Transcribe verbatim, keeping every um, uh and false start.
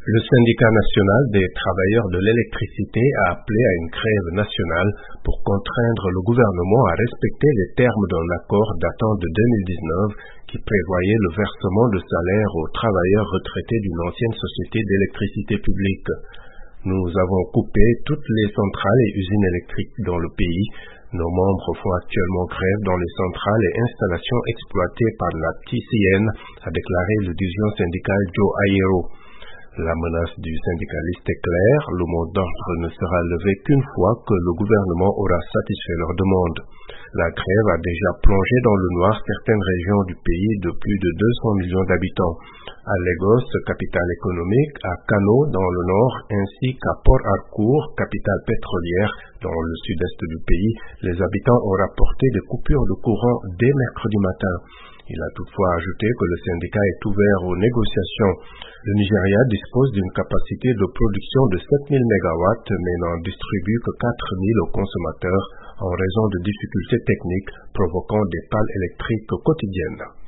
Le syndicat national des travailleurs de l'électricité a appelé à une grève nationale pour contraindre le gouvernement à respecter les termes d'un accord datant de deux mille dix-neuf qui prévoyait le versement de salaire aux travailleurs retraités d'une ancienne société d'électricité publique. Nous avons coupé toutes les centrales et usines électriques dans le pays. Nos membres font actuellement grève dans les centrales et installations exploitées par la T C N, a déclaré le dirigeant syndical Joe Aero. La menace du syndicaliste est claire, le mot d'ordre ne sera levé qu'une fois que le gouvernement aura satisfait leurs demandes. La grève a déjà plongé dans le noir certaines régions du pays de plus de deux cents millions d'habitants. À Lagos, capitale économique, à Kano dans le nord, ainsi qu'à Port Harcourt, capitale pétrolière dans le sud-est du pays, les habitants ont rapporté des coupures de courant dès mercredi matin. Il a toutefois ajouté que le syndicat est ouvert aux négociations. Le Nigeria dispose d'une capacité de production de sept mille mégawatts mais n'en distribue que quatre mille aux consommateurs en raison de difficultés techniques provoquant des pannes électriques quotidiennes.